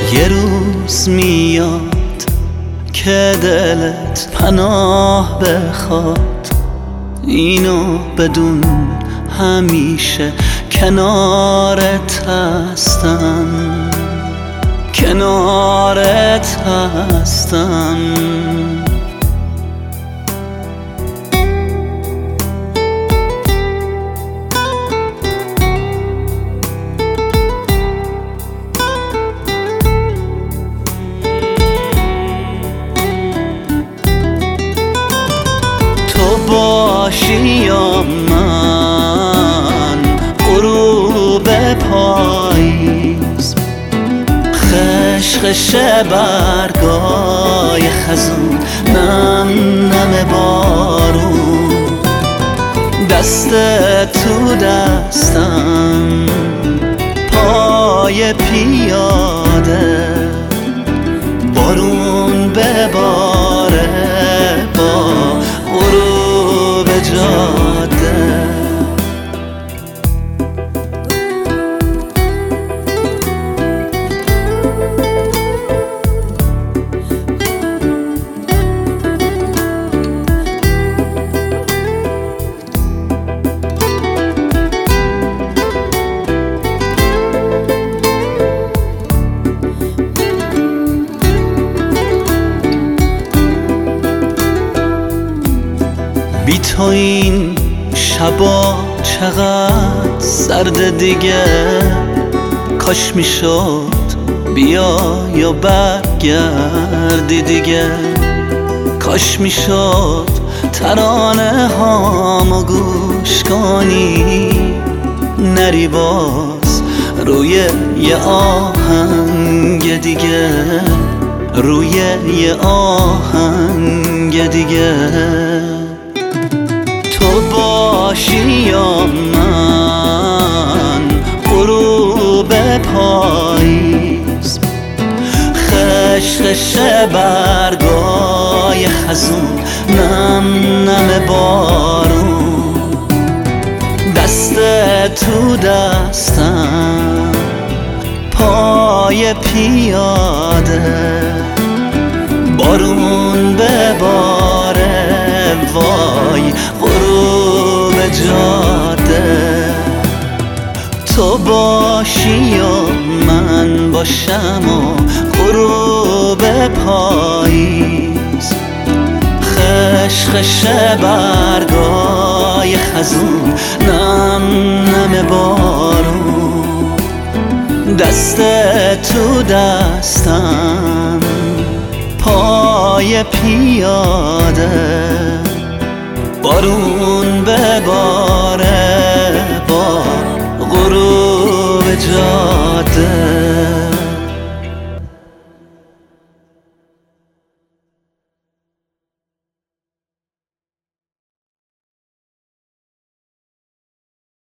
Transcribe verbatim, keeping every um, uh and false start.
یه روز میاد که دلت پناه بخواد، اینو بدون همیشه کنارت هستم، کنارت هستم. باشی یا من غروب پاییز، خشخش برگای خزون، نم نم بارون، دست تو دستم پای پیاده، بارون بباره با غروب جاده. بی تو این شبا چقدر سرد دیگه، کاش میشد بیا یا برگردی دیگه، کاش میشد ترانه هامو گوش کنی، نری باز روی یه آهنگ دیگه، روی یه آهنگ دیگه. تو باشی یا من غروب پاییز، خشخش برگای خزون، نم نم بارون، دست تو دستم پای پیاده، بارون بباره وای غروب جاده. تو باشی یا من باشم و غروب پاییز، خشخش برگای خزون، نم نم بارون، دست تو دستم پای پیاده، بارون بباره با غروب جاده.